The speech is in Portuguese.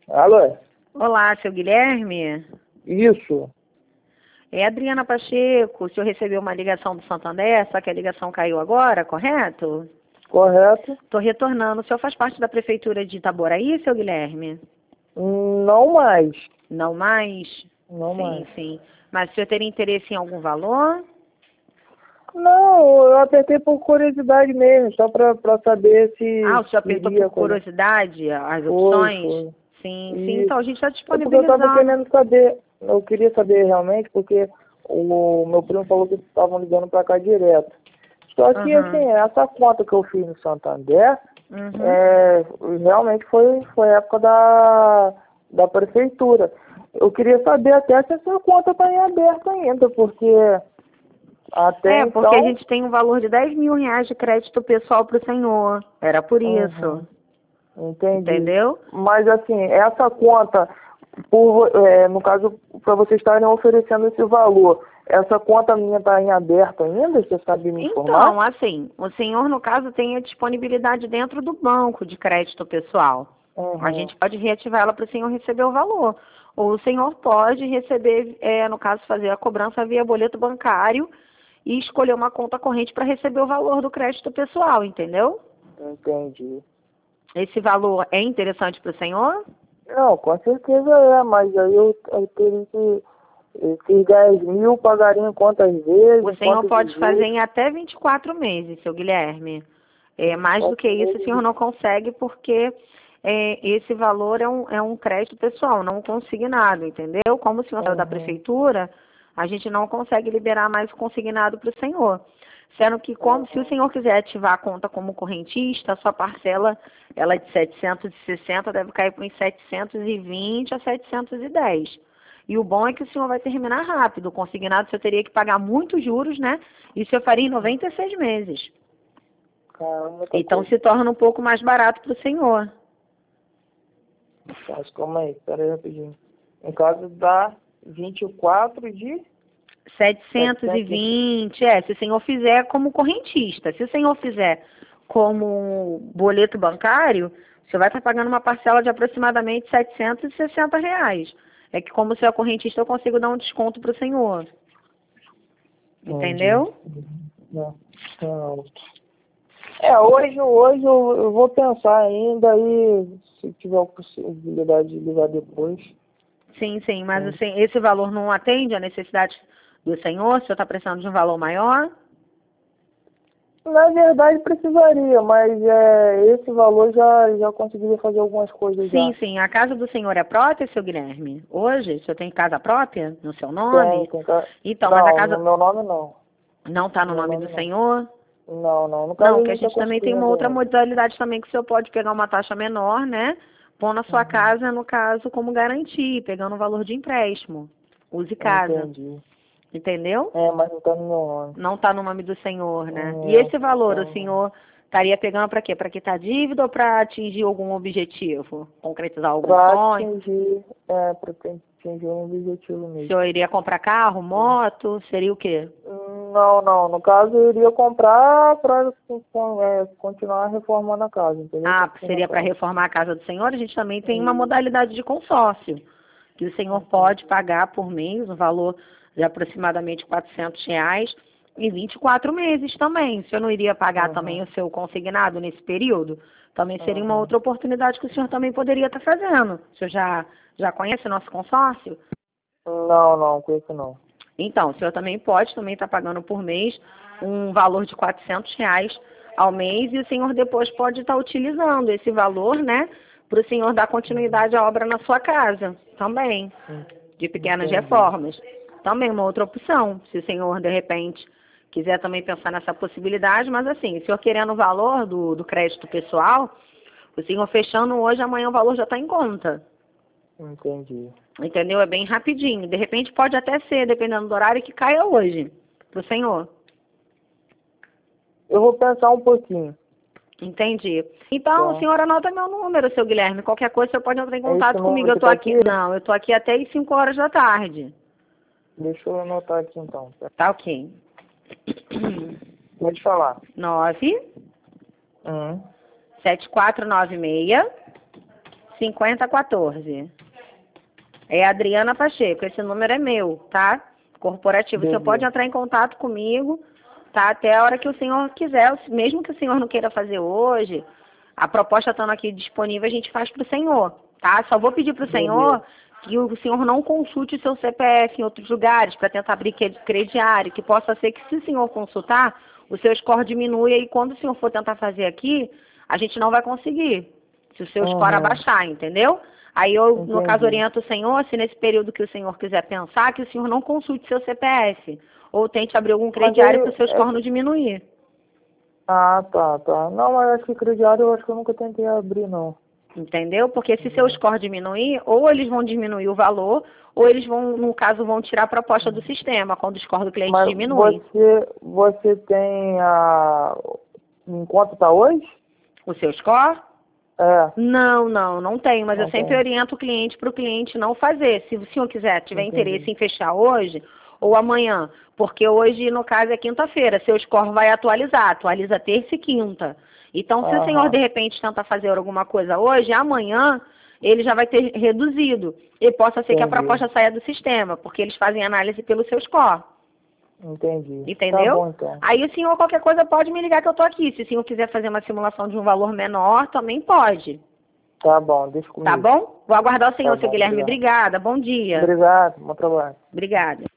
Alô? Olá, seu Guilherme. Isso, É Adriana Pacheco. O senhor recebeu uma ligação do Santander, só que a ligação caiu agora, correto? correto? Estou retornando. O senhor faz parte da Prefeitura de Itaboraí, seu Guilherme? Não mais. Não mais? Não Sim, mais. sim. Mas o senhor teria interesse em algum valor? Não, eu apertei por curiosidade mesmo, só pra saber Ah, o se senhor apertou iria por fazer. curiosidade as Foi, opções? foi. Sim, sim. Isso. Então, a gente está É porque eu tava disponibilizando. querendo saber, eu queria saber realmente, porque o meu primo falou que estavam ligando pra cá direto. Só que, assim, Aham. essa conta que eu fiz no Santander, Uhum. realmente foi época da prefeitura. Eu queria saber até se essa conta está em aberto ainda, porque até Porque a então. gente tem um valor de R$ 10.000 de crédito pessoal para o senhor. Era por isso. Uhum, entendi. Entendeu? Mas assim, essa conta, no caso, para vocês estarem oferecendo esse valor, essa conta minha está em aberto ainda? Você sabe me informar? Então, assim, o senhor, no caso, tem a disponibilidade dentro do banco de crédito pessoal. A Uhum. gente pode reativar ela para o senhor receber o valor. Ou o senhor pode receber, no caso, fazer a cobrança via boleto bancário e escolher uma conta corrente para receber o valor do crédito pessoal, entendeu? Entendi. Esse valor é interessante para o senhor? Não, com certeza é, mas aí eu teria que. Esses 10 mil pagaria em quantas vezes, O em senhor quantos pode fazer vezes? em até 24 meses, seu Guilherme. Mais do 24 que isso, o senhor meses. não consegue porque esse valor é um crédito pessoal, não consignado, entendeu? Como o senhor saiu da Uhum. prefeitura, a gente não consegue liberar mais o consignado para o senhor. Sendo que, como se o Uhum. senhor quiser ativar a conta como correntista, a sua parcela ela é de 760 deve cair para uns 720 a 710. E o bom é que o senhor vai terminar rápido. O consignado o senhor teria que pagar muitos juros, né? Isso eu faria em 96 meses. Caramba, muita Então coisa. se torna um pouco mais barato para o senhor. Mas calma aí, pera aí rapidinho. No caso dá 24 de 700 720, se o senhor fizer como correntista. Se o senhor fizer como boleto bancário, você vai estar pagando uma parcela de aproximadamente R$ 760. É que como o senhor é correntista, eu consigo dar um desconto para o senhor. Entendi. Entendeu? Não, não. Hoje eu vou pensar ainda e se tiver a possibilidade de ligar depois. Sim, sim, mas Sim. assim, esse valor não atende à necessidade do senhor? O senhor está precisando de um valor maior? Na verdade precisaria, mas esse valor já conseguiria fazer algumas coisas Sim, já. sim. A casa do senhor é própria, seu Guilherme? Hoje, o senhor tem casa própria no seu Tem, nome? tem. Então, mas a Não, no casa meu nome não. não está No no meu nome do nome não. senhor? Não, não. No caso Não, a que a gente está gente também tem uma construindo outra ainda. modalidade também que o senhor pode pegar uma taxa menor, né? Pôr na sua Uhum. casa, no caso, como garantia, pegando o valor de empréstimo. Use casa, Entendi. entendeu? Mas não tá no meu nome. Não está no nome do senhor, né? E esse valor, o Então, senhor estaria pegando para quê? Para quitar dívida ou para atingir algum objetivo? Concretizar algum pra sonho? atingir, pra atingir um objetivo O mesmo. senhor iria comprar carro, moto? Seria o quê? Não, não. No caso, eu iria comprar para continuar reformando a casa, entendeu? Ah, Construindo a seria para casa. reformar a casa do senhor? A gente também tem uma E, modalidade de consórcio, que o senhor pode entendi. pagar por mês um valor de aproximadamente R$ 400 em 24 meses também. O senhor não iria pagar também Uhum, o seu consignado nesse período? Também seria uma uhum. outra oportunidade que o senhor também poderia estar fazendo. O senhor já conhece o nosso consórcio? Não, não, com isso não. Então, o senhor também pode também estar pagando por mês um valor de R$ 400 ao mês e o senhor depois pode estar utilizando esse valor, né, para o senhor dar Uhum. continuidade à obra na sua casa também, de pequenas Entendi. reformas. Também uma outra opção, se o senhor de repente quiser também pensar nessa possibilidade, mas assim, o senhor querendo o valor do crédito pessoal, o senhor fechando hoje, amanhã o valor já está em conta. Entendi. Entendeu? É bem rapidinho. De repente pode até ser, dependendo do horário, que caia hoje, pro senhor. Eu vou pensar um pouquinho, Entendi. Então, o tá? senhor anota meu número, seu Guilherme. Qualquer coisa, você pode entrar em É esse contato comigo. número Eu que tô tá aqui? aqui. Não, eu tô aqui até às 5 horas da tarde. Deixa eu anotar aqui então. Tá ok. Pode falar. 9 Hum, 7496 5014. É Adriana Pacheco, esse número é meu, tá? Corporativo. Beleza. Você pode entrar em contato comigo, tá? Até a hora que o senhor quiser, mesmo que o senhor não queira fazer hoje, a proposta estando aqui disponível, a gente faz para o senhor, tá? Só vou pedir para o senhor que o senhor não consulte o seu CPF em outros lugares para tentar abrir crediário, que possa ser que se o senhor consultar, o seu score diminui e quando o senhor for tentar fazer aqui, a gente não vai conseguir, se o seu score abaixar, entendeu? Aí eu, no caso, oriento o senhor, se nesse período que o senhor quiser pensar, que o senhor não consulte seu CPF, ou tente abrir algum crediário para o seu score não diminuir. Ah, tá. Não, mas acho que crediário eu acho que eu nunca tentei abrir, não. Entendeu? Porque se seu score diminuir, ou eles vão diminuir o valor, ou eles vão, no caso, vão tirar a proposta do sistema, quando o score do cliente Mas diminui. você tem a... Em quanto tá hoje? O seu score? É. Não tenho, mas Não eu sempre tem. oriento o cliente para o cliente não fazer. Se o senhor tiver Entendi. interesse em fechar hoje ou amanhã, porque hoje, no caso, é quinta-feira, seu score vai atualizar, atualiza terça e quinta. Então, se o senhor, de repente, tentar fazer alguma coisa hoje, amanhã ele já vai ter reduzido. E possa ser que a proposta saia do sistema, porque eles fazem análise pelo seu score. Entendi. Entendeu? Tá bom, então. Aí o senhor, qualquer coisa, pode me ligar que eu tô aqui. Se o senhor quiser fazer uma simulação de um valor menor, também pode. Tá bom, deixa comigo. Tá bom? Vou aguardar o senhor, Tá seu bom, Guilherme. obrigado. Obrigada. Bom dia. Obrigado, bom trabalho. Obrigada.